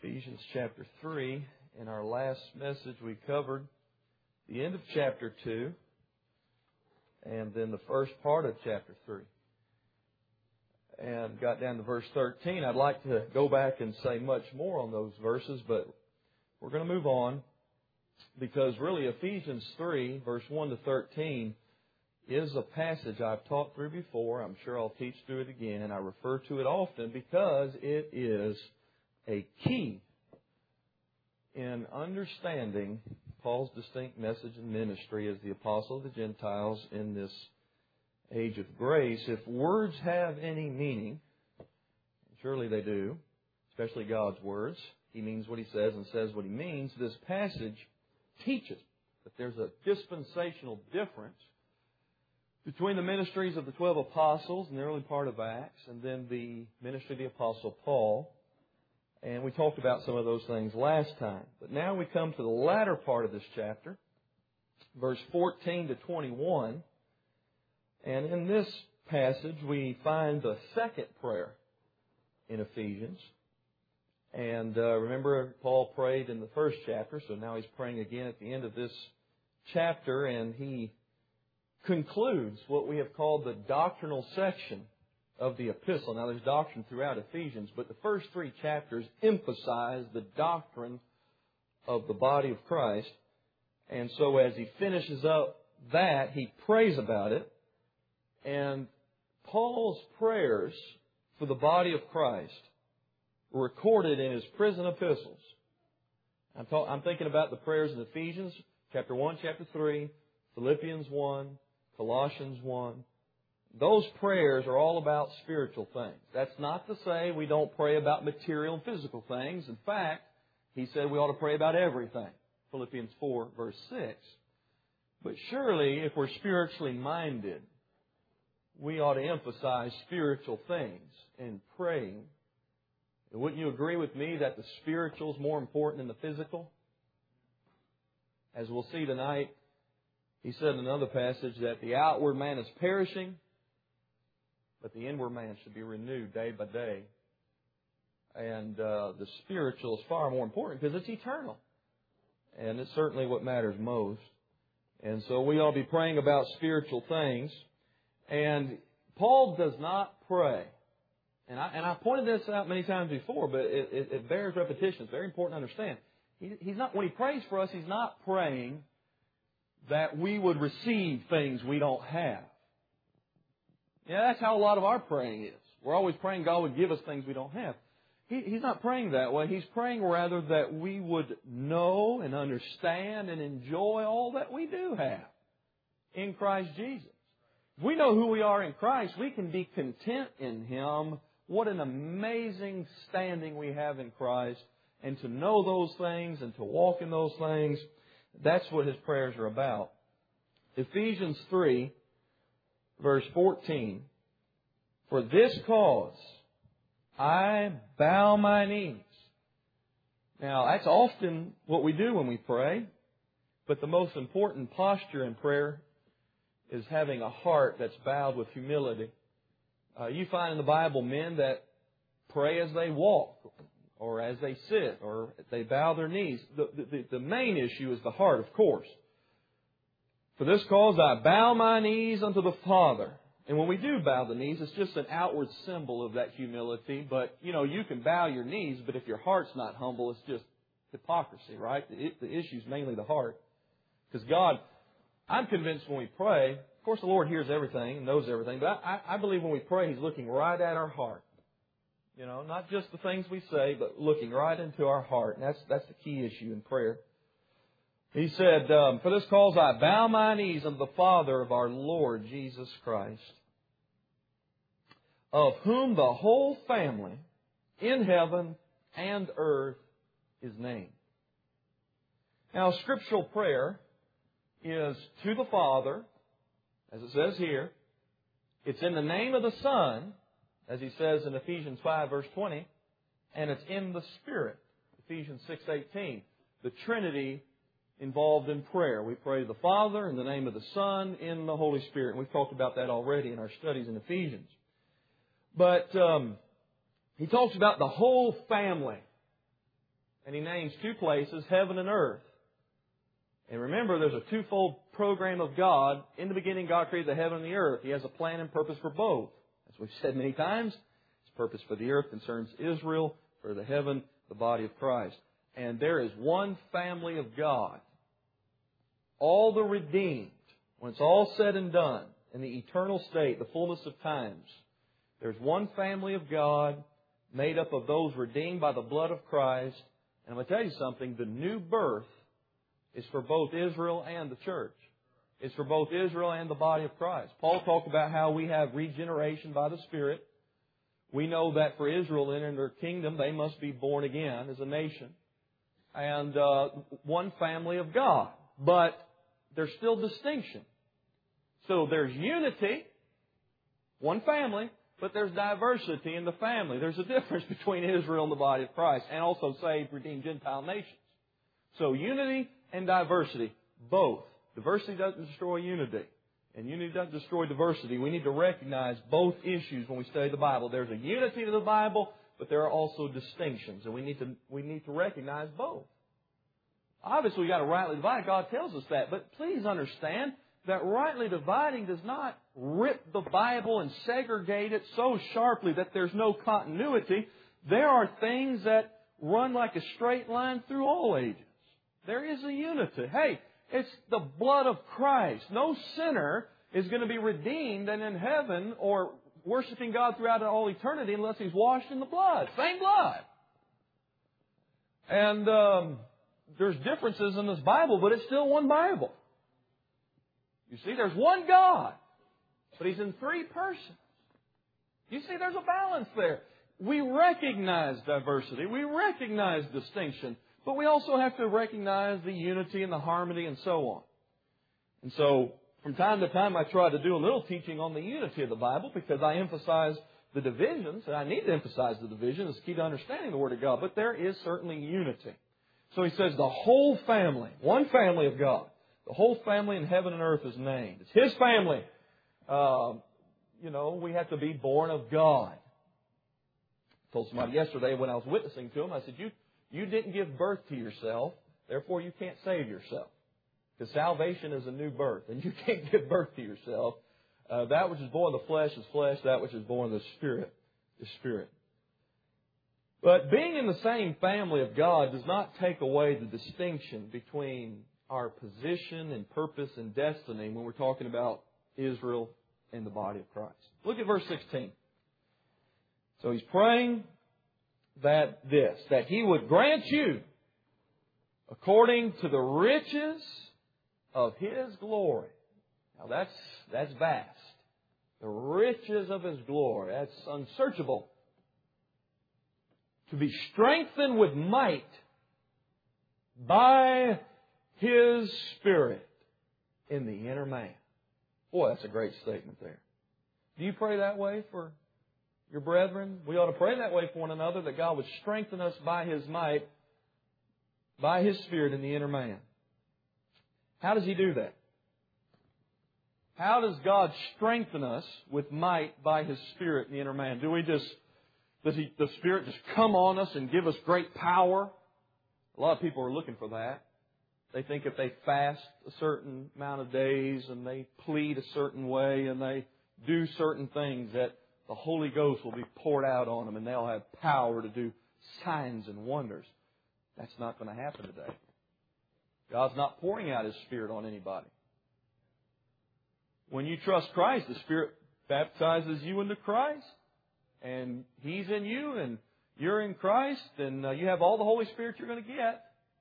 Ephesians chapter 3. In our last message, we covered the end of chapter 2 and then the first part of chapter 3. And got down to verse 13. I'd like to go back and say much more on those verses, but we're going to move on because really Ephesians 3, verse 1 to 13, is a passage I've taught through before. I'm sure I'll teach through it again. I refer to it often because it is a key in understanding Paul's distinct message and ministry as the apostle of the Gentiles in this age of grace. If words have any meaning, surely they do, especially God's words. He means what He says and says what He means. This passage teaches that there's a dispensational difference between the ministries of the 12 apostles in the early part of Acts and then the ministry of the apostle Paul. And we talked about some of those things last time. But now we come to the latter part of this chapter, verse 14 to 21. And in this passage we find the second prayer in Ephesians. And remember, Paul prayed in the first chapter, so now he's praying again at the end of this chapter, and he concludes what we have called the doctrinal section of the epistle. Now, there's doctrine throughout Ephesians, but the first three chapters emphasize the doctrine of the body of Christ. And so as he finishes up that, he prays about it. And Paul's prayers for the body of Christ were recorded in his prison epistles. I'm thinking about the prayers in Ephesians, chapter 1, chapter 3, Philippians 1, Colossians 1. Those prayers are all about spiritual things. That's not to say we don't pray about material and physical things. In fact, he said we ought to pray about everything. Philippians 4, verse 6. But surely, if we're spiritually minded, we ought to emphasize spiritual things in praying. And wouldn't you agree with me that the spiritual is more important than the physical? As we'll see tonight, he said in another passage that the outward man is perishing, but the inward man should be renewed day by day. And the spiritual is far more important because it's eternal. And it's certainly what matters most. And so we ought to be praying about spiritual things. And Paul does not pray. And I pointed this out many times before, but it bears repetition. It's very important to understand. He's not, when he prays for us, he's not praying that we would receive things we don't have. Yeah, that's how a lot of our praying is. We're always praying God would give us things we don't have. He's not praying that way. He's praying rather that we would know and understand and enjoy all that we do have in Christ Jesus. If we know who we are in Christ, we can be content in Him. What an amazing standing we have in Christ. And to know those things and to walk in those things, that's what his prayers are about. Ephesians 3, verse 14. For this cause I bow my knees. Now, that's often what we do when we pray. But the most important posture in prayer is having a heart that's bowed with humility. You find in the Bible men that pray as they walk, or as they sit, or they bow their knees. The main issue is the heart, of course. For this cause I bow my knees unto the Father. And when we do bow the knees, it's just an outward symbol of that humility. But, you can bow your knees, but if your heart's not humble, it's just hypocrisy, right? The issue's mainly the heart. Because God, I'm convinced when we pray, of course the Lord hears everything and knows everything, but I believe when we pray, He's looking right at our heart. Not just the things we say, but looking right into our heart. And that's the key issue in prayer. He said, for this cause I bow my knees unto the Father of our Lord Jesus Christ, of whom the whole family in heaven and earth is named. Now, scriptural prayer is to the Father, as it says here. It's in the name of the Son, as he says in Ephesians 5, verse 20, and it's in the Spirit, Ephesians 6:18. The Trinity involved in prayer. We pray to the Father in the name of the Son, in the Holy Spirit. And we've talked about that already in our studies in Ephesians. But he talks about the whole family And He names two places, heaven and earth. And remember, there's a twofold program of God. In the beginning, God created the heaven and the earth. He has a plan and purpose for both. As we've said many times, His purpose for the earth concerns Israel, for the heaven, the body of Christ. And there is one family of God. All the redeemed, when it's all said and done, in the eternal state, the fullness of times, there's one family of God made up of those redeemed by the blood of Christ. And I'm going to tell you something, the new birth is for both Israel and the church. It's for both Israel and the body of Christ. Paul talked about how we have regeneration by the Spirit. We know that for Israel to enter their kingdom, they must be born again as a nation. And one family of God. But there's still distinction. So there's unity, one family, but there's diversity in the family. There's a difference between Israel and the body of Christ, and also saved, redeemed Gentile nations. So unity and diversity, both. Diversity doesn't destroy unity, and unity doesn't destroy diversity. We need to recognize both issues when we study the Bible. There's a unity to the Bible, but there are also distinctions, and we need to recognize both. Obviously, we've got to rightly divide. God tells us that. But please understand that rightly dividing does not rip the Bible and segregate it so sharply that there's no continuity. There are things that run like a straight line through all ages. There is a unity. Hey, it's the blood of Christ. No sinner is going to be redeemed and in heaven or worshiping God throughout all eternity unless he's washed in the blood. Same blood. And there's differences in this Bible, but it's still one Bible. You see, there's one God, but He's in three persons. You see, there's a balance there. We recognize diversity. We recognize distinction. But we also have to recognize the unity and the harmony and so on. And so, from time to time, I try to do a little teaching on the unity of the Bible because I emphasize the divisions, and I need to emphasize the division as key to understanding the Word of God. But there is certainly unity. So he says the whole family, one family of God, the whole family in heaven and earth is named. It's His family. We have to be born of God. I told somebody yesterday when I was witnessing to him, I said, you didn't give birth to yourself, therefore you can't save yourself. Because salvation is a new birth, and you can't give birth to yourself. That which is born of the flesh is flesh, that which is born of the Spirit is spirit. But being in the same family of God does not take away the distinction between our position and purpose and destiny when we're talking about Israel and the body of Christ. Look at verse 16. So he's praying that He would grant you, according to the riches of His glory. Now that's vast. The riches of His glory. That's unsearchable. To be strengthened with might by His Spirit in the inner man. Boy, that's a great statement there. Do you pray that way for your brethren? We ought to pray that way for one another, that God would strengthen us by His might, by His Spirit in the inner man. How does He do that? How does God strengthen us with might by His Spirit in the inner man? Does the Spirit just come on us and give us great power? A lot of people are looking for that. They think if they fast a certain amount of days and they plead a certain way and they do certain things that the Holy Ghost will be poured out on them and they'll have power to do signs and wonders. That's not going to happen today. God's not pouring out His Spirit on anybody. When you trust Christ, the Spirit baptizes you into Christ. And He's in you, and you're in Christ, and you have all the Holy Spirit you're going to get.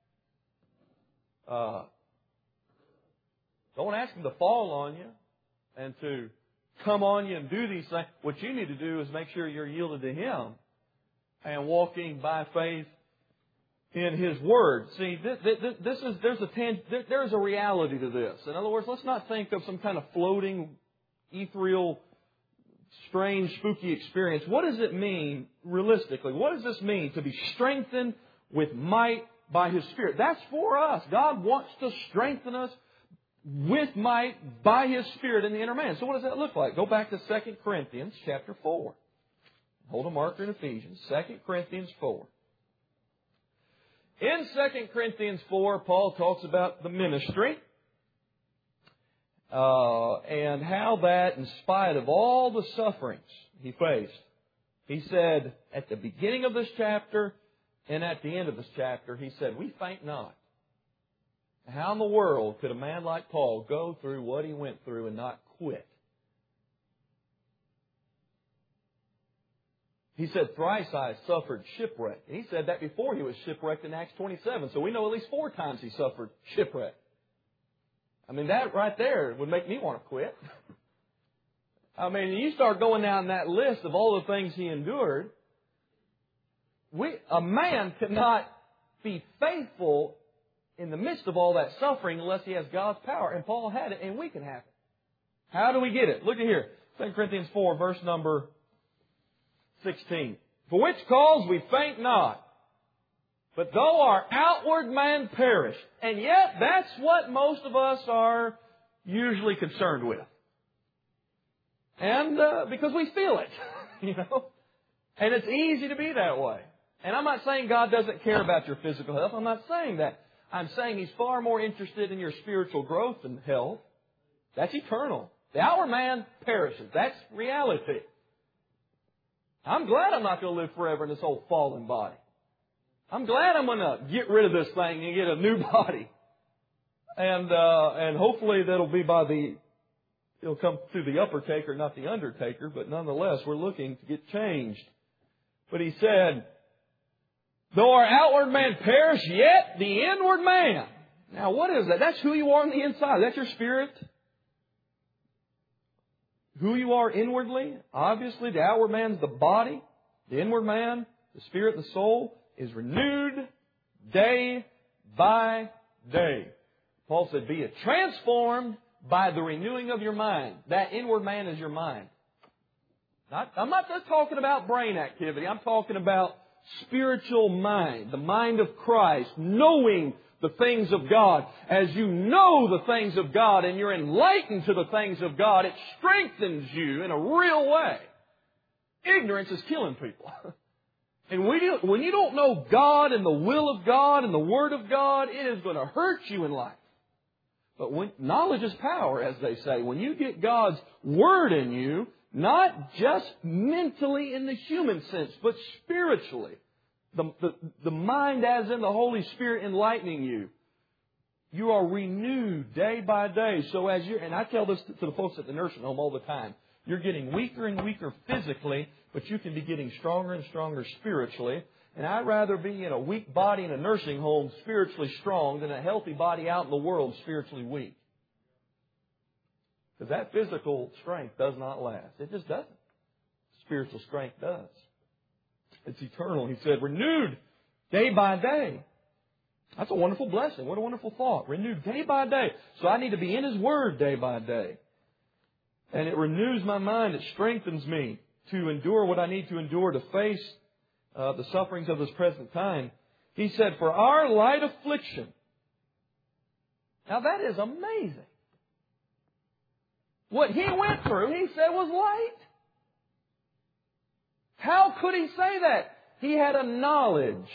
Don't ask Him to fall on you and to come on you and do these things. What you need to do is make sure you're yielded to Him and walking by faith in His Word. See, there's a reality to this. In other words, let's not think of some kind of floating, ethereal, strange, spooky experience. What does it mean realistically? What does this mean to be strengthened with might by His Spirit? That's for us. God wants to strengthen us with might by His Spirit in the inner man. So what does that look like? Go back to 2 Corinthians chapter 4. Hold a marker in Ephesians. 2 Corinthians 4. In 2 Corinthians 4, Paul talks about the ministry and how that, in spite of all the sufferings he faced, he said at the beginning of this chapter and at the end of this chapter, he said, "We faint not." How in the world could a man like Paul go through what he went through and not quit? He said, "Thrice I suffered shipwreck." And he said that before he was shipwrecked in Acts 27. So we know at least 4 times he suffered shipwreck. I mean, that right there would make me want to quit. I mean, you start going down that list of all the things he endured. A man cannot be faithful in the midst of all that suffering unless he has God's power. And Paul had it, and we can have it. How do we get it? Look at here. 2 Corinthians 4, verse number 16. "For which cause we faint not, but though our outward man perish." And yet, that's what most of us are usually concerned with. And because we feel it, you know. And it's easy to be that way. And I'm not saying God doesn't care about your physical health. I'm not saying that. I'm saying He's far more interested in your spiritual growth and health. That's eternal. The outward man perishes. That's reality. I'm glad I'm not going to live forever in this old fallen body. I'm glad I'm going to get rid of this thing and get a new body. And hopefully that'll be it'll come through the upper taker, not the undertaker, but nonetheless, we're looking to get changed. But he said, "Though our outward man perish, yet the inward man." Now, what is that? That's who you are on the inside. That's your spirit. Who you are inwardly. Obviously, the outward man's the body. The inward man, the spirit, the soul, is renewed day by day. Paul said, "Be it transformed by the renewing of your mind." That inward man is your mind. I'm not just talking about brain activity. I'm talking about spiritual mind, the mind of Christ, knowing the things of God. As you know the things of God and you're enlightened to the things of God, it strengthens you in a real way. Ignorance is killing people. And when you don't know God and the will of God and the Word of God, it is going to hurt you in life. But knowledge is power, as they say. When you get God's Word in you, not just mentally in the human sense, but spiritually, the mind as in the Holy Spirit enlightening you, you are renewed day by day. So and I tell this to the folks at the nursing home all the time, you're getting weaker and weaker physically, but you can be getting stronger and stronger spiritually. And I'd rather be in a weak body in a nursing home spiritually strong than a healthy body out in the world spiritually weak. Because that physical strength does not last. It just doesn't. Spiritual strength does. It's eternal. He said, renewed day by day. That's a wonderful blessing. What a wonderful thought. Renewed day by day. So I need to be in His Word day by day. And it renews my mind. It strengthens me to endure what I need to endure, to face the sufferings of this present time. He said, "For our light affliction." Now that is amazing. What he went through, he said, was light. How could he say that? He had a knowledge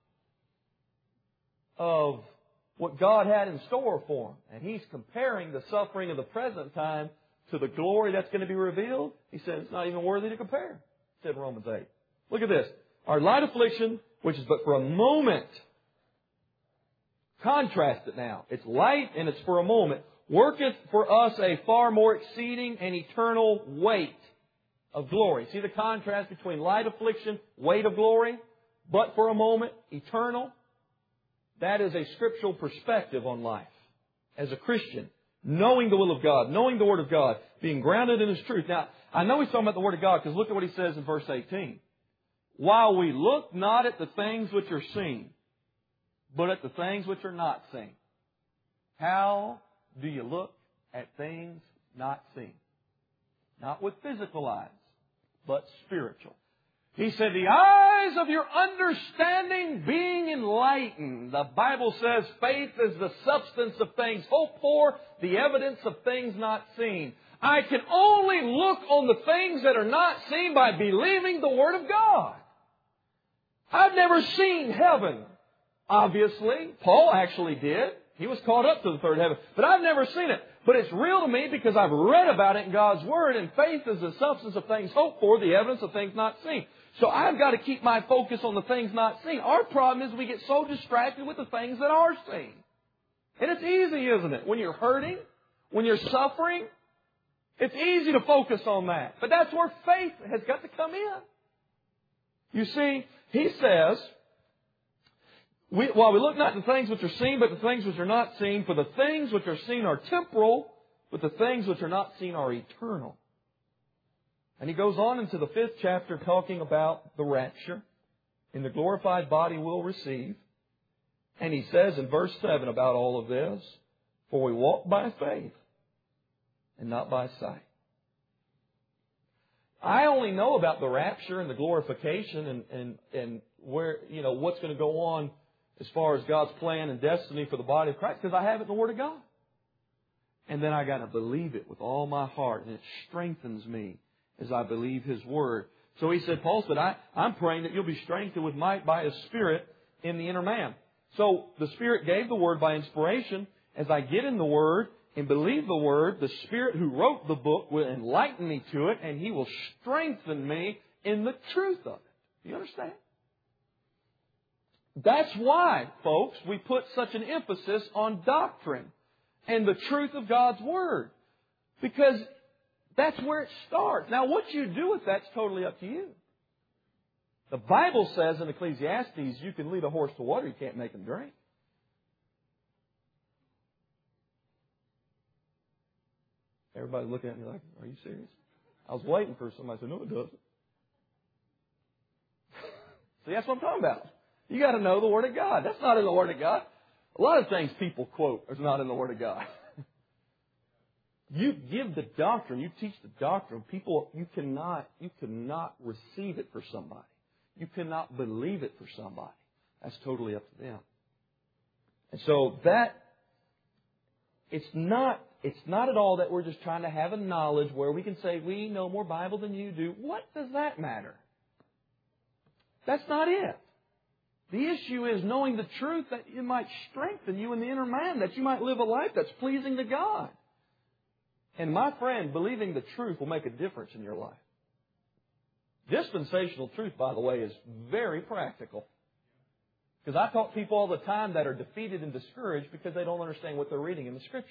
of what God had in store for him. And he's comparing the suffering of the present time to the glory that's going to be revealed. He said it's not even worthy to compare, said Romans 8. Look at this. Our light affliction, which is but for a moment. Contrast it now. It's light and it's for a moment. Worketh for us a far more exceeding and eternal weight of glory. See the contrast between light affliction, weight of glory, but for a moment, eternal? That is a scriptural perspective on life. As a Christian, knowing the will of God, knowing the Word of God, being grounded in His truth. Now, I know he's talking about the Word of God because look at what he says in verse 18. "While we look not at the things which are seen, but at the things which are not seen." How do you look at things not seen? Not with physical eyes, but spiritual. He said, "The eyes of your understanding being enlightened." The Bible says faith is the substance of things hoped for, the evidence of things not seen. I can only look on the things that are not seen by believing the Word of God. I've never seen heaven. Obviously, Paul actually did. He was caught up to the third heaven. But I've never seen it. But it's real to me because I've read about it in God's Word, and faith is the substance of things hoped for, the evidence of things not seen. So I've got to keep my focus on the things not seen. Our problem is we get so distracted with the things that are seen. And it's easy, isn't it? When you're hurting, when you're suffering, it's easy to focus on that. But that's where faith has got to come in. You see, he says, while we look not at the things which are seen, but the things which are not seen, for the things which are seen are temporal, but the things which are not seen are eternal. And he goes on into the 5th chapter talking about the rapture and the glorified body we'll receive. And he says in verse 7 about all of this, for we walk by faith and not by sight. I only know about the rapture and the glorification and where, what's going to go on as far as God's plan and destiny for the body of Christ, because I have it in the Word of God. And then I got to believe it with all my heart, and it strengthens me as I believe His Word. So he said, Paul said, I'm praying that you'll be strengthened with might by His Spirit in the inner man. So the Spirit gave the Word by inspiration. As I get in the Word and believe the Word, the Spirit who wrote the book will enlighten me to it, and He will strengthen me in the truth of it. You understand? That's why, folks, we put such an emphasis on doctrine and the truth of God's Word. Because that's where it starts. Now, what you do with that's totally up to you. The Bible says in Ecclesiastes, you can lead a horse to water, you can't make him drink. Everybody looking at me like, are you serious? I was waiting for somebody to say, no, it doesn't. See, that's what I'm talking about. You got to know the Word of God. That's not in the Word of God. A lot of things people quote is not in the Word of God. You give the doctrine, you teach the doctrine, people, you cannot receive it for somebody. You cannot believe it for somebody. That's totally up to them. And so it's not at all that we're just trying to have a knowledge where we can say, we know more Bible than you do. What does that matter? That's not it. The issue is knowing the truth that it might strengthen you in the inner man, that you might live a life that's pleasing to God. And my friend, believing the truth will make a difference in your life. Dispensational truth, by the way, is very practical. Because I talk to people all the time that are defeated and discouraged because they don't understand what they're reading in the Scripture.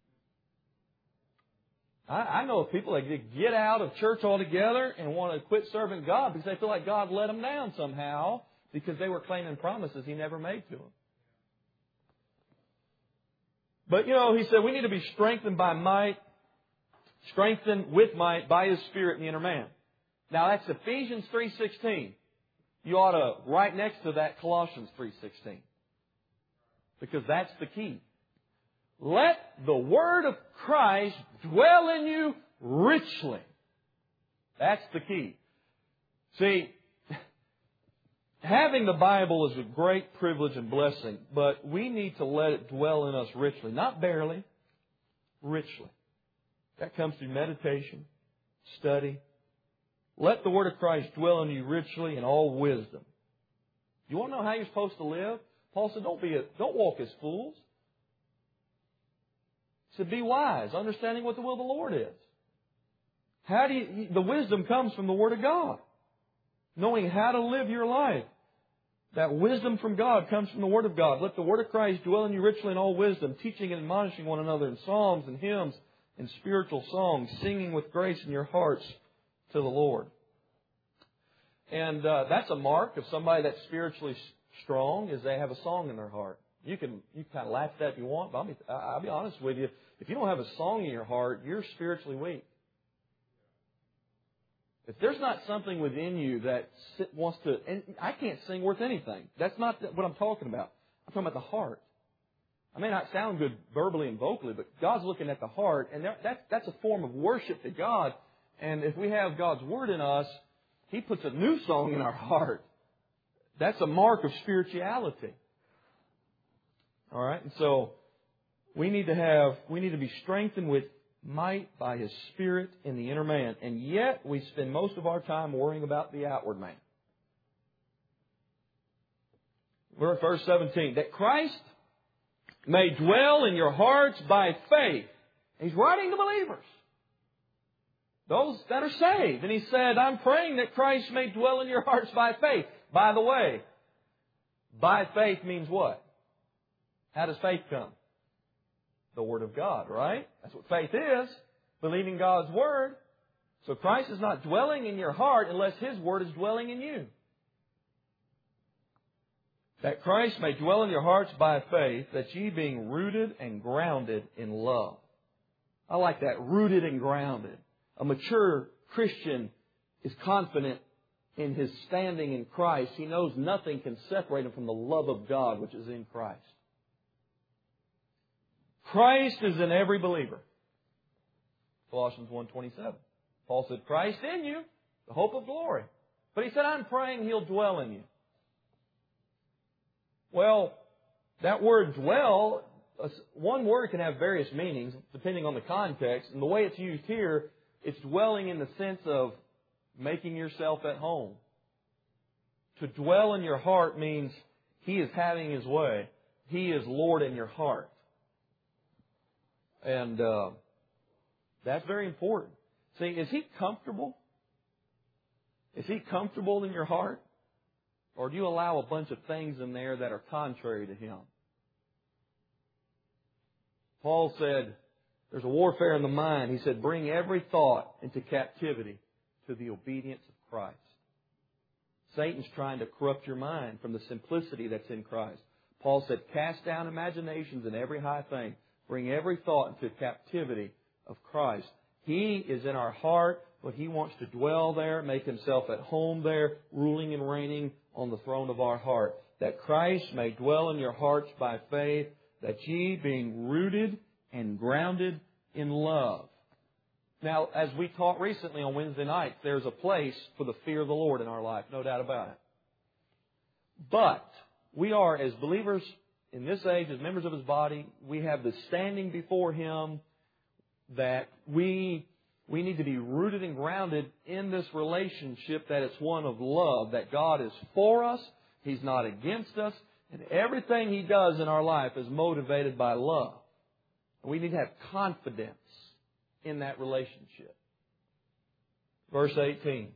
I know of people that get out of church altogether and want to quit serving God because they feel like God let them down somehow because they were claiming promises He never made to them. But, he said we need to be strengthened by might, strengthened with might by His Spirit in the inner man. Now, that's Ephesians 3:16. You ought to write next to that Colossians 3:16. Because that's the key. Let the Word of Christ dwell in you richly. That's the key. See, having the Bible is a great privilege and blessing, but we need to let it dwell in us richly. Not barely, richly. That comes through meditation, study. Let the Word of Christ dwell in you richly in all wisdom. You want to know how you're supposed to live? Paul said, don't walk as fools. He said, be wise, understanding what the will of the Lord is. The wisdom comes from the Word of God. Knowing how to live your life. That wisdom from God comes from the Word of God. Let the Word of Christ dwell in you richly in all wisdom, teaching and admonishing one another in psalms and hymns and spiritual songs, singing with grace in your hearts to the Lord. And that's a mark of somebody that's spiritually strong, is they have a song in their heart. You can kind of laugh at that if you want, but I'll be honest with you. If you don't have a song in your heart, you're spiritually weak. If there's not something within you that wants to... And I can't sing worth anything. That's not what I'm talking about. I'm talking about the heart. I may not sound good verbally and vocally, but God's looking at the heart, and that's a form of worship to God. And if we have God's Word in us, He puts a new song in our heart. That's a mark of spirituality. All right? And so we need to be strengthened with might by His Spirit in the inner man. And yet we spend most of our time worrying about the outward man. Verse 17. That Christ may dwell in your hearts by faith. He's writing to believers, those that are saved. And he said, I'm praying that Christ may dwell in your hearts by faith. By the way, by faith means what? How does faith come? The Word of God, right? That's what faith is. Believing God's Word. So Christ is not dwelling in your heart unless His Word is dwelling in you. That Christ may dwell in your hearts by faith, that ye being rooted and grounded in love. I like that, rooted and grounded. A mature Christian is confident in his standing in Christ. He knows nothing can separate him from the love of God which is in Christ. Christ is in every believer. Colossians 1:27. Paul said, Christ in you, the hope of glory. But he said, I'm praying He'll dwell in you. Well, that word dwell, one word can have various meanings depending on the context. And the way it's used here, it's dwelling in the sense of making yourself at home. To dwell in your heart means He is having His way. He is Lord in your heart. And that's very important. See, is He comfortable? Is He comfortable in your heart? Or do you allow a bunch of things in there that are contrary to Him? Paul said, there's a warfare in the mind. He said, bring every thought into captivity to the obedience of Christ. Satan's trying to corrupt your mind from the simplicity that's in Christ. Paul said, cast down imaginations and every high thing. Bring every thought into captivity of Christ. He is in our heart, but He wants to dwell there, make Himself at home there, ruling and reigning on the throne of our heart. That Christ may dwell in your hearts by faith, that ye being rooted and grounded in love. Now, as we taught recently on Wednesday night, there's a place for the fear of the Lord in our life, no doubt about it. But we are, as believers in this age, as members of His body, we have the standing before Him that we need to be rooted and grounded in this relationship, that it's one of love, that God is for us, He's not against us, and everything He does in our life is motivated by love. We need to have confidence in that relationship. Verse 18.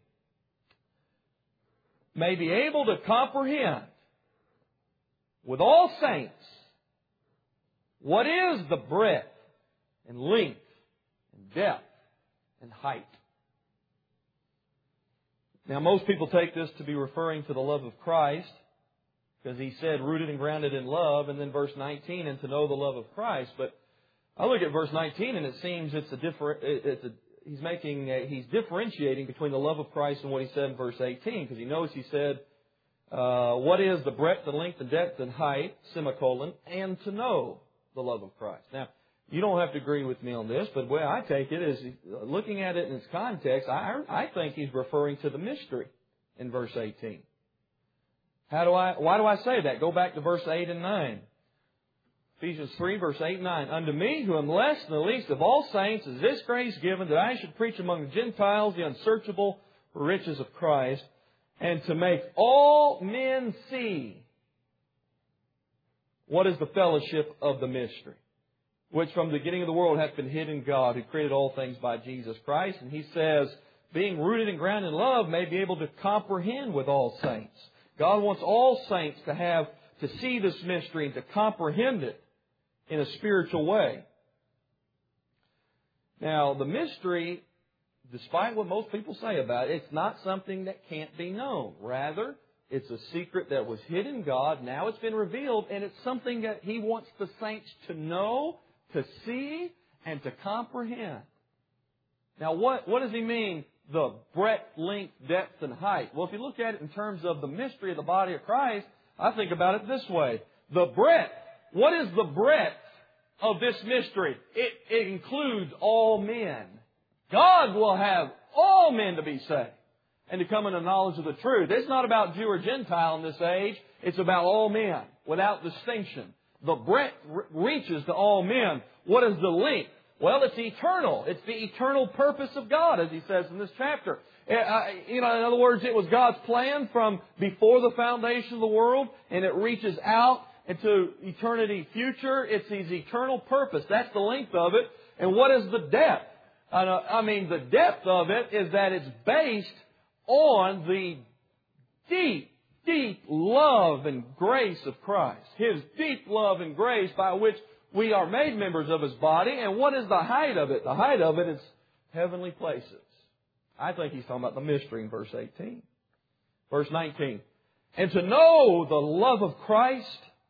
May be able to comprehend with all saints what is the breadth and length and depth and height. Now, most people take this to be referring to the love of Christ, because He said rooted and grounded in love, and then verse 19, and to know the love of Christ. But I look at verse 19, and it seems he's differentiating between the love of Christ and what he said in verse 18, because he knows he said, what is the breadth and length and depth and height, semicolon, and to know the love of Christ. Now, you don't have to agree with me on this, but the way I take it is, looking at it in its context, I think he's referring to the mystery in verse 18. Why do I say that? Go back to verse 8 and 9. Ephesians 3, verse 8 and 9. Unto me, who am less than the least of all saints, is this grace given, that I should preach among the Gentiles the unsearchable riches of Christ, and to make all men see what is the fellowship of the mystery, which from the beginning of the world hath been hid in God, who created all things by Jesus Christ. And he says, being rooted and grounded in love, may be able to comprehend with all saints. God wants all saints to see this mystery and to comprehend it in a spiritual way. Now, the mystery, despite what most people say about it, it's not something that can't be known. Rather, it's a secret that was hid in God. Now it's been revealed, and it's something that He wants the saints to know, to see, and to comprehend. Now, what does He mean, the breadth, length, depth, and height? Well, if you look at it in terms of the mystery of the body of Christ, I think about it this way. The breadth. What is the breadth of this mystery? It includes all men. God will have all men to be saved and to come into knowledge of the truth. It's not about Jew or Gentile in this age. It's about all men without distinction. The breadth reaches to all men. What is the length? Well, it's eternal. It's the eternal purpose of God, as he says in this chapter. In other words, it was God's plan from before the foundation of the world, and it reaches out into eternity future. It's His eternal purpose. That's the length of it. And what is the depth? The depth of it is that it's based on the deep, deep love and grace of Christ. His deep love and grace by which we are made members of His body. And what is the height of it? The height of it is heavenly places. I think he's talking about the mystery in verse 18. Verse 19. And to know the love of Christ.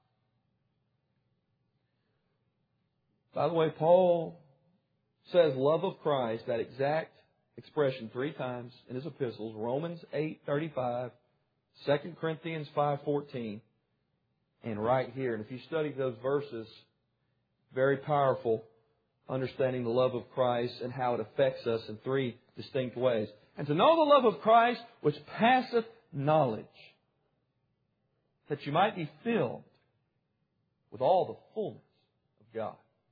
By the way, Paul says love of Christ, that exact expression 3 times in his epistles. Romans 8:35, 2 Corinthians 5:14, and right here. And if you study those verses, very powerful, understanding the love of Christ and how it affects us in 3 distinct ways. And to know the love of Christ, which passeth knowledge, that you might be filled with all the fullness of God.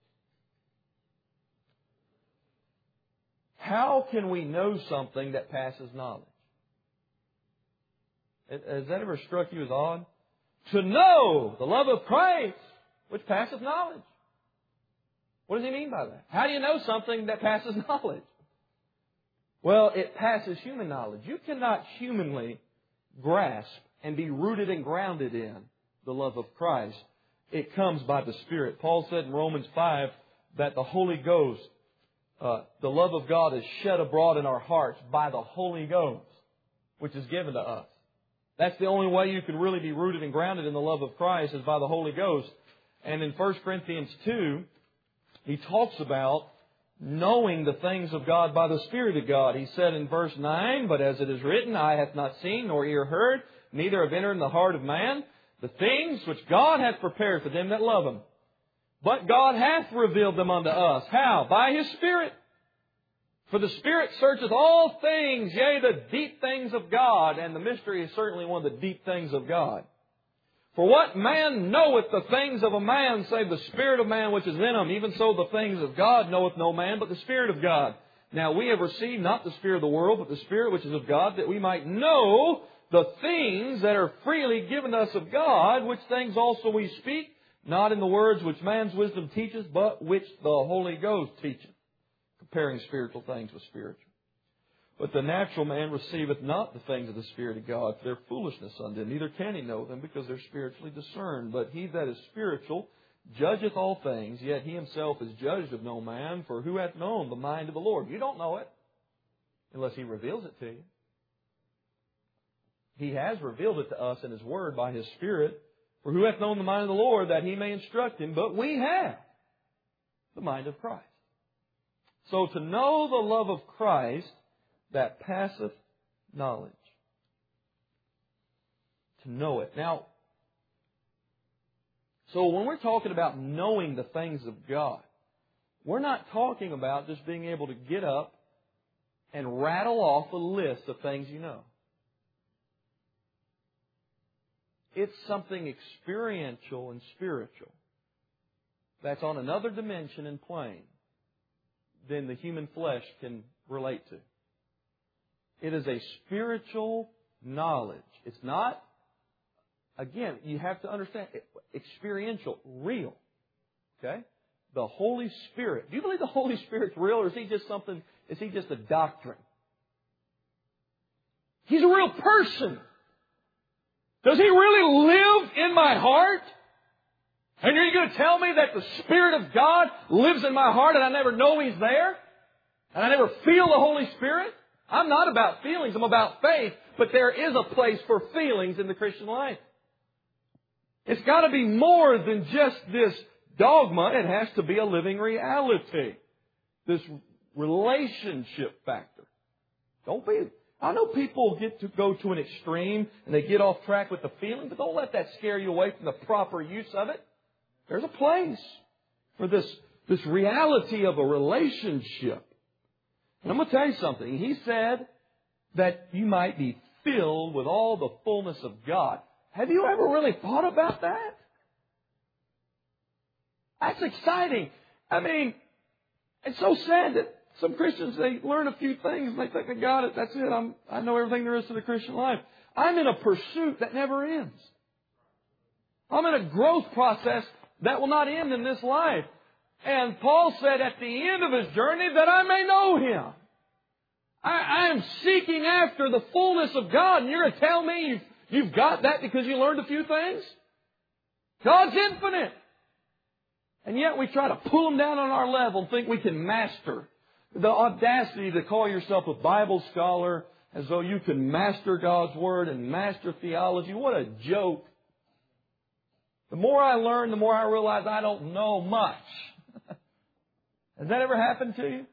How can we know something that passes knowledge? Has that ever struck you as odd? To know the love of Christ, which passeth knowledge. What does he mean by that? How do you know something that passes knowledge? Well, it passes human knowledge. You cannot humanly grasp and be rooted and grounded in the love of Christ. It comes by the Spirit. Paul said in Romans 5 that the Holy Ghost, the love of God is shed abroad in our hearts by the Holy Ghost, which is given to us. That's the only way you can really be rooted and grounded in the love of Christ is by the Holy Ghost. And in 1 Corinthians 2, he talks about knowing the things of God by the Spirit of God. He said in verse 9, but as it is written, eye hath not seen, nor ear heard, neither have entered in the heart of man, the things which God hath prepared for them that love Him. But God hath revealed them unto us. How? By His Spirit. For the Spirit searcheth all things, yea, the deep things of God. And the mystery is certainly one of the deep things of God. For what man knoweth the things of a man, save the Spirit of man which is in him? Even so the things of God knoweth no man, but the Spirit of God. Now we have received not the Spirit of the world, but the Spirit which is of God, that we might know the things that are freely given us of God, which things also we speak, not in the words which man's wisdom teaches, but which the Holy Ghost teacheth, comparing spiritual things with spiritual. But the natural man receiveth not the things of the Spirit of God, for their foolishness unto him, neither can he know them, because they're spiritually discerned. But he that is spiritual judgeth all things, yet he himself is judged of no man, for who hath known the mind of the Lord? You don't know it, unless He reveals it to you. He has revealed it to us in His Word by His Spirit. For who hath known the mind of the Lord, that He may instruct him? But we have the mind of Christ. So to know the love of Christ that passeth knowledge. To know it. Now, so when we're talking about knowing the things of God, we're not talking about just being able to get up and rattle off a list of things you know. It's something experiential and spiritual that's on another dimension and plane than the human flesh can relate to. It is a spiritual knowledge. It's not, again, you have to understand, experiential, real. Okay? The Holy Spirit. Do you believe the Holy Spirit's real, or is He just something, is He just a doctrine? He's a real person. Does He really live in my heart? And are you going to tell me that the Spirit of God lives in my heart and I never know He's there? And I never feel the Holy Spirit? I'm not about feelings, I'm about faith. But there is a place for feelings in the Christian life. It's got to be more than just this dogma. It has to be a living reality. This relationship factor. I know people get to go to an extreme and they get off track with the feeling, but don't let that scare you away from the proper use of it. There's a place for this reality of a relationship. And I'm going to tell you something. He said that you might be filled with all the fullness of God. Have you ever really thought about that? That's exciting. I mean, It's so sad that some Christians, they learn a few things and they think they got it. That's it. I know everything there is to the Christian life. I'm in a pursuit that never ends. I'm in a growth process that will not end in this life. And Paul said at the end of his journey that I may know Him. I am seeking after the fullness of God. And you're going to tell me you've got that because you learned a few things? God's infinite. And yet we try to pull Him down on our level and think we can master. The audacity to call yourself a Bible scholar as though you can master God's Word and master theology. What a joke. The more I learn, the more I realize I don't know much. Has that ever happened to you?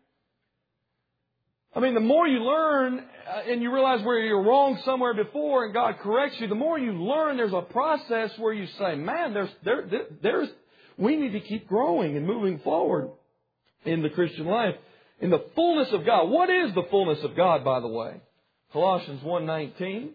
I mean, the more you learn and you realize where you're wrong somewhere before and God corrects you, the more you learn, there's a process where you say, man, we need to keep growing and moving forward in the Christian life. In the fullness of God. What is the fullness of God, by the way? Colossians 1:19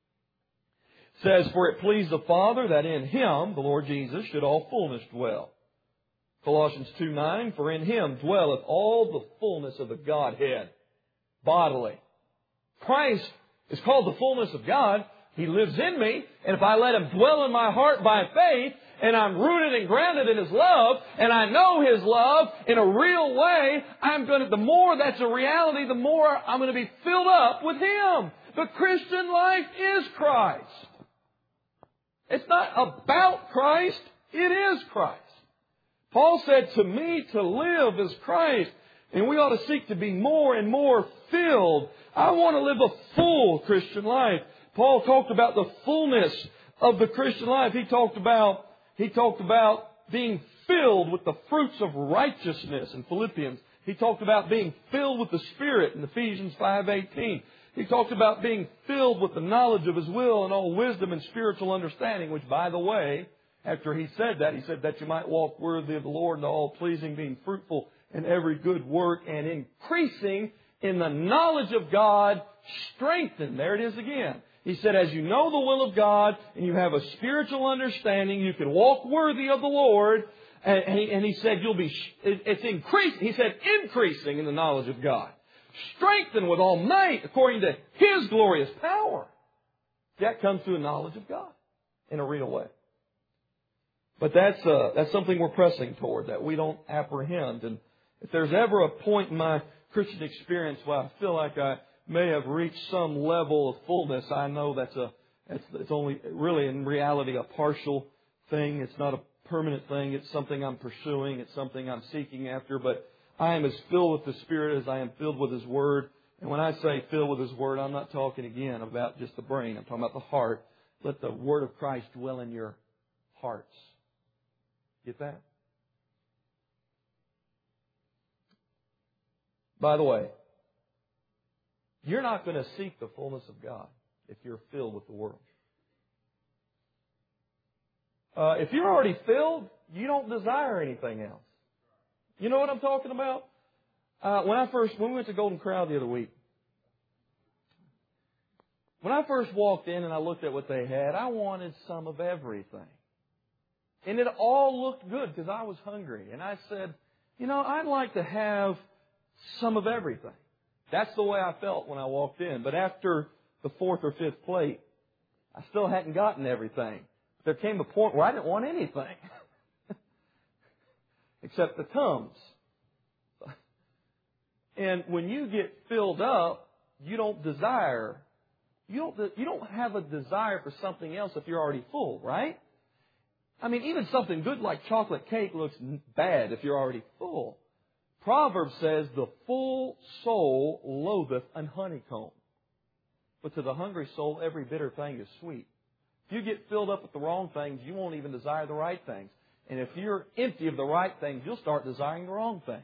says, for it pleased the Father that in Him, the Lord Jesus, should all fullness dwell. Colossians 2:9, for in Him dwelleth all the fullness of the Godhead. Bodily. Christ is called the fullness of God. He lives in me. And if I let Him dwell in my heart by faith, and I'm rooted and grounded in His love, and I know His love in a real way, the more that's a reality, the more I'm going to be filled up with Him. The Christian life is Christ. It's not about Christ. It is Christ. Paul said, to me to live is Christ. And we ought to seek to be more and more filled. I want to live a full Christian life. Paul talked about the fullness of the Christian life. He talked about being filled with the fruits of righteousness in Philippians. He talked about being filled with the Spirit in Ephesians 5:18. He talked about being filled with the knowledge of His will and all wisdom and spiritual understanding, which, by the way, after he said that you might walk worthy of the Lord and all pleasing, being fruitful in every good work and increasing in the knowledge of God, strengthened. There it is again. He said, as you know the will of God and you have a spiritual understanding, you can walk worthy of the Lord. And he said, it's increasing. He said, increasing in the knowledge of God. Strengthened with all might according to His glorious power. That comes through the knowledge of God in a real way. But that's something we're pressing toward, that we don't apprehend. And if there's ever a point in my Christian experience where I feel like I may have reached some level of fullness, I know it's only really in reality a partial thing. It's not a permanent thing. It's something I'm pursuing. It's something I'm seeking after. But I am as filled with the Spirit as I am filled with His Word. And when I say filled with His Word, I'm not talking again about just the brain. I'm talking about the heart. Let the Word of Christ dwell in your hearts. Get that? By the way, you're not going to seek the fullness of God if you're filled with the world. If you're already filled, you don't desire anything else. You know what I'm talking about? When we went to Golden Corral the other week, when I first walked in and I looked at what they had, I wanted some of everything. And it all looked good because I was hungry. And I said, I'd like to have some of everything. That's the way I felt when I walked in. But after the fourth or fifth plate, I still hadn't gotten everything. There came a point where I didn't want anything. Except the Tums. And when you get filled up, you don't desire. You don't have a desire for something else if you're already full, right? I mean, even something good like chocolate cake looks bad if you're already full. Proverbs says, the full soul loatheth an honeycomb. But to the hungry soul, every bitter thing is sweet. If you get filled up with the wrong things, you won't even desire the right things. And if you're empty of the right things, you'll start desiring the wrong things.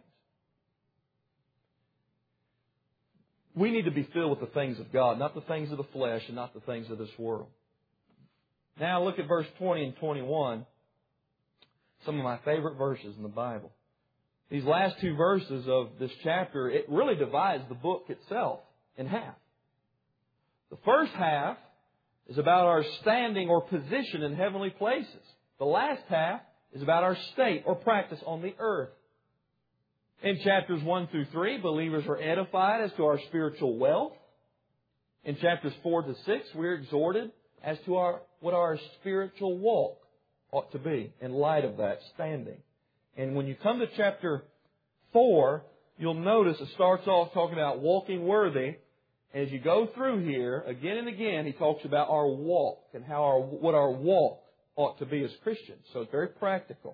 We need to be filled with the things of God, not the things of the flesh and not the things of this world. Now look at verse 20 and 21. Some of my favorite verses in the Bible. These last two verses of this chapter, it really divides the book itself in half. The first half is about our standing or position in heavenly places. The last half is about our state or practice on the earth. In chapters 1 through 3, believers are edified as to our spiritual wealth. In chapters 4 to 6, we're exhorted as to what our spiritual walk ought to be in light of that standing. And when you come to chapter 4, you'll notice it starts off talking about walking worthy. As you go through here, again and again, he talks about our walk and what our walk ought to be as Christians. So it's very practical.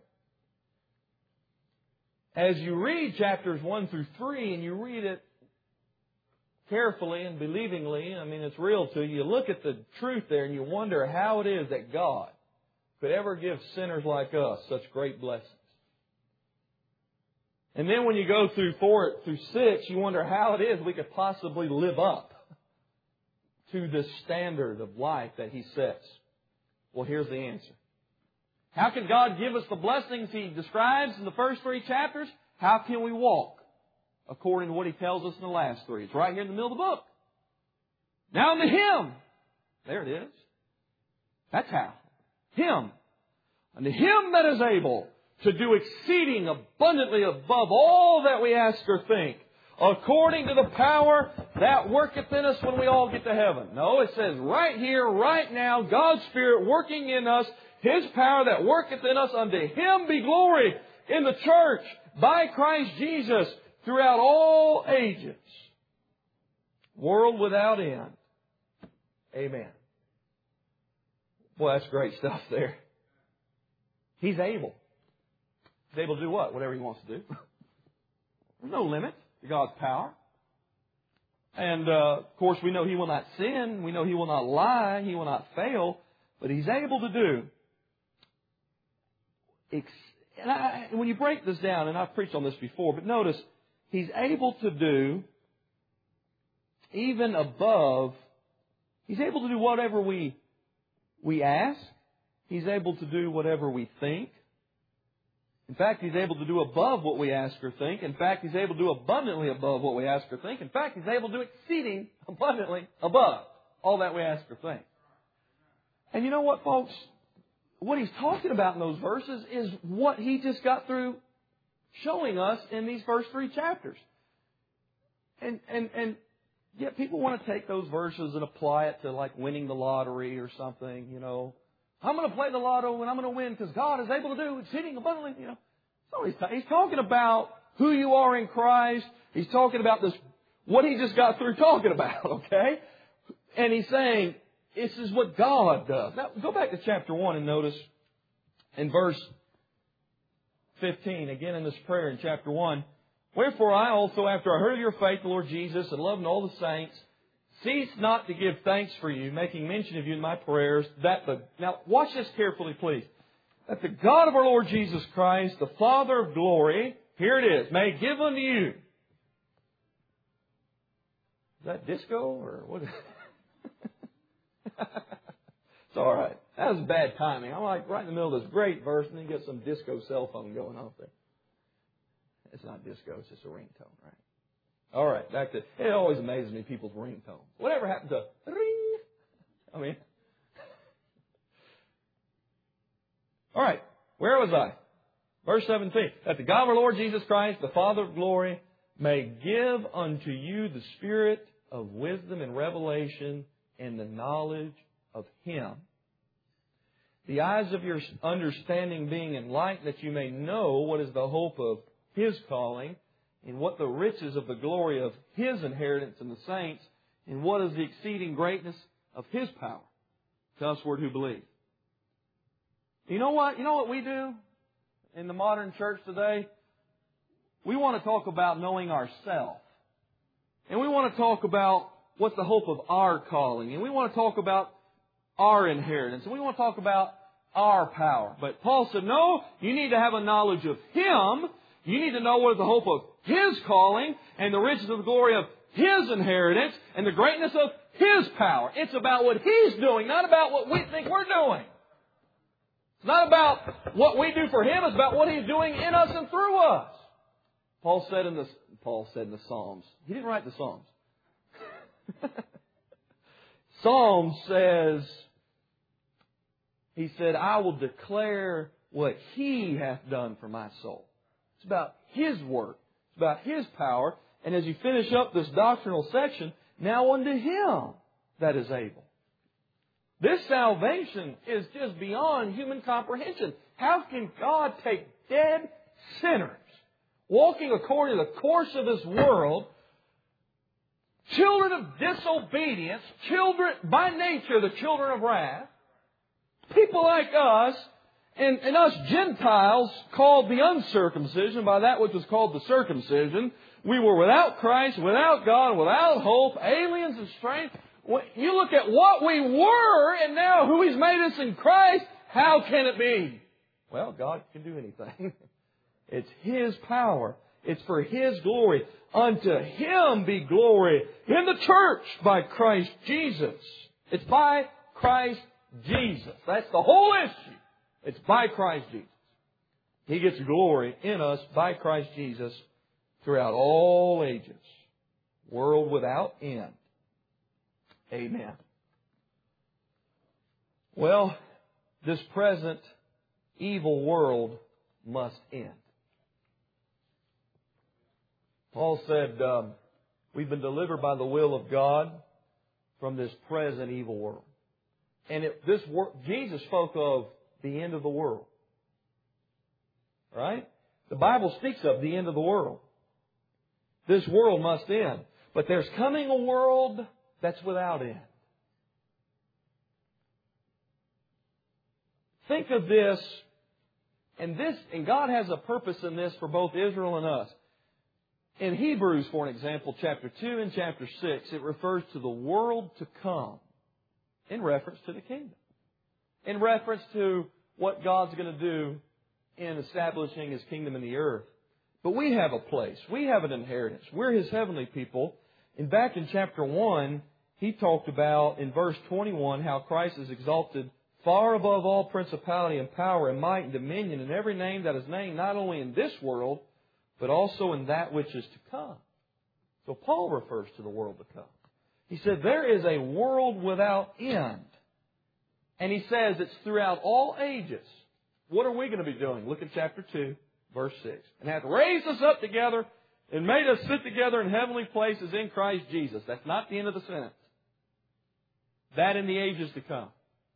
As you read chapters 1 through 3, and you read it carefully and believingly, I mean, it's real to you. You look at the truth there and you wonder how it is that God could ever give sinners like us such great blessings. And then when you go through 4 through 6, you wonder how it is we could possibly live up to this standard of life that He sets. Well, here's the answer. How can God give us the blessings He describes in the first 3 chapters? How can we walk according to what He tells us in the last 3? It's right here in the middle of the book. Now unto Him. There it is. That's how. Him. Unto Him that is able to do exceeding abundantly above all that we ask or think, according to the power that worketh in us when we all get to heaven. No, it says right here, right now, God's Spirit working in us, His power that worketh in us, unto Him be glory in the church by Christ Jesus throughout all ages, world without end. Amen. Boy, that's great stuff there. He's able. He's able to do what? Whatever He wants to do. There's no limit to God's power. And, of course, we know He will not sin. We know He will not lie. He will not fail. But He's able to do. When you break this down, and I've preached on this before, but notice, He's able to do even above. He's able to do whatever we ask. He's able to do whatever we think. In fact, He's able to do above what we ask or think. In fact, He's able to do abundantly above what we ask or think. In fact, He's able to do exceeding abundantly above all that we ask or think. And you know what, folks? What He's talking about in those verses is what He just got through showing us in these first 3 chapters. And yet people want to take those verses and apply it to like winning the lottery or something, you know. I'm going to play the lotto and I'm going to win because God is able to do exceeding abundantly, you know. So He's talking about who you are in Christ. He's talking about this, what He just got through talking about, okay? And He's saying, this is what God does. Now, go back to chapter 1 and notice in verse 15, again in this prayer in chapter 1, wherefore I also, after I heard of your faith, the Lord Jesus, and loved all the saints, cease not to give thanks for you, making mention of you in my prayers, now watch this carefully, please, that the God of our Lord Jesus Christ, the Father of glory, here it is, may give unto you. Is that disco or what? It's all right. That was bad timing. I'm like right in the middle of this great verse, and then you get some disco cell phone going off there. It's not disco, it's just a ringtone, right? All right, back to, it always amazes me, people's ringtones. Whatever happened to ring? I mean, all right, where was I? Verse 17, that the God of our Lord Jesus Christ, the Father of glory, may give unto you the spirit of wisdom and revelation and the knowledge of Him. The eyes of your understanding being enlightened, that you may know what is the hope of His calling, and what the riches of the glory of His inheritance in the saints, and what is the exceeding greatness of His power to usward who believe. You know what? You know what we do in the modern church today? We want to talk about knowing ourselves. And we want to talk about what's the hope of our calling. And we want to talk about our inheritance. And we want to talk about our power. But Paul said, no, you need to have a knowledge of Him. You need to know what is the hope of His calling and the riches of the glory of His inheritance and the greatness of His power. It's about what He's doing, not about what we think we're doing. It's not about what we do for Him. It's about what He's doing in us and through us. Paul said in the Psalms. He didn't write the Psalms. Psalm says, he said, I will declare what He hath done for my soul. It's about His work. It's about His power. And as you finish up this doctrinal section, now unto Him that is able. This salvation is just beyond human comprehension. How can God take dead sinners, walking according to the course of this world, children of disobedience, children by nature the children of wrath, people like us, and us Gentiles called the uncircumcision by that which was called the circumcision. We were without Christ, without God, without hope, aliens and strangers. You look at what we were and now who He's made us in Christ, how can it be? Well, God can do anything. It's His power. It's for His glory. Unto Him be glory in the church by Christ Jesus. It's by Christ Jesus. That's the whole issue. It's by Christ Jesus. He gets glory in us by Christ Jesus throughout all ages. World without end. Amen. Well, this present evil world must end. Paul said, we've been delivered by the will of God from this present evil world. And Jesus spoke of the end of the world. Right? The Bible speaks of the end of the world. This world must end. But there's coming a world that's without end. Think of this, and God has a purpose in this for both Israel and us. In Hebrews, for an example, chapter 2 and chapter 6, it refers to the world to come in reference to the kingdom. In reference to what God's going to do in establishing His kingdom in the earth. But we have a place. We have an inheritance. We're His heavenly people. And back in chapter 1, he talked about, in verse 21, how Christ is exalted far above all principality and power and might and dominion and every name that is named, not only in this world, but also in that which is to come. So Paul refers to the world to come. He said there is a world without end. And he says it's throughout all ages. What are we going to be doing? Look at chapter 2, verse 6. And hath raised us up together and made us sit together in heavenly places in Christ Jesus. That's not the end of the sentence. That in the ages to come.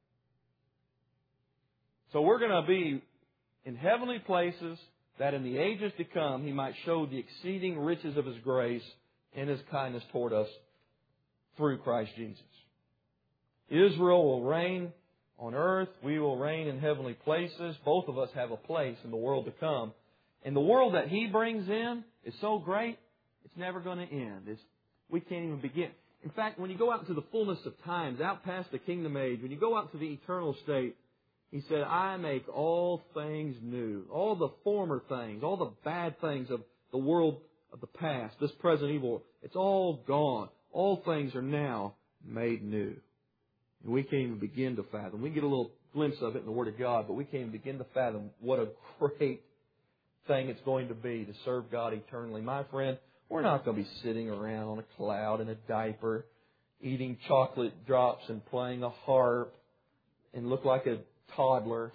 So we're going to be in heavenly places, that in the ages to come He might show the exceeding riches of His grace and His kindness toward us through Christ Jesus. Israel will reign on earth. We will reign in heavenly places. Both of us have a place in the world to come. And the world that He brings in is so great, it's never going to end. We can't even begin. In fact, when you go out into the fullness of times, out past the kingdom age, when you go out to the eternal state, He said, I make all things new. All the former things, all the bad things of the world of the past, this present evil, it's all gone. All things are now made new. And we can't even begin to fathom. We get a little glimpse of it in the Word of God, but we can't even begin to fathom what a great thing it's going to be to serve God eternally. My friend, we're not going to be sitting around on a cloud in a diaper, eating chocolate drops and playing a harp and look like a toddler.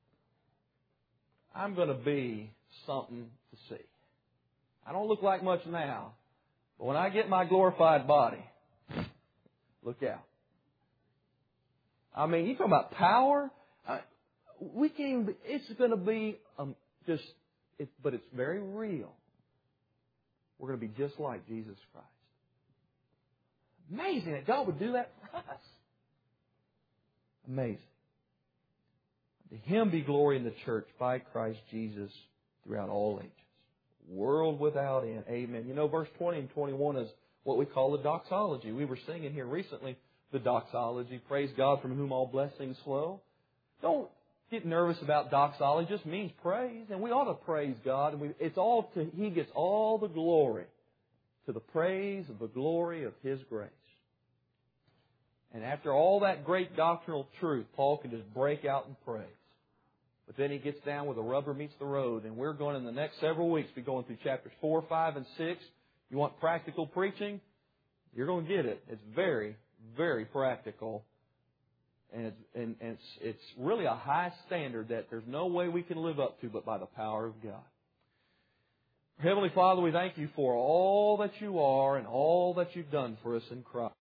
I'm going to be something to see. I don't look like much now, but when I get my glorified body, look out. I mean, you talk about power. We can't even, it's going to be but it's very real. We're going to be just like Jesus Christ. Amazing that God would do that for us. Amazing. To Him be glory in the church by Christ Jesus throughout all ages. World without end. Amen. You know, verse 20 and 21 is what we call the doxology. We were singing here recently the doxology. Praise God from whom all blessings flow. Don't get nervous about doxology. It just means praise. And we ought to praise God. And He gets all the glory to the praise of the glory of His grace. And after all that great doctrinal truth, Paul can just break out in praise. But then he gets down where the rubber meets the road. And we're going in the next several weeks be going through chapters 4, 5, and 6. You want practical preaching? You're going to get it. It's very, very practical. And it's really a high standard that there's no way we can live up to but by the power of God. Heavenly Father, we thank You for all that You are and all that You've done for us in Christ.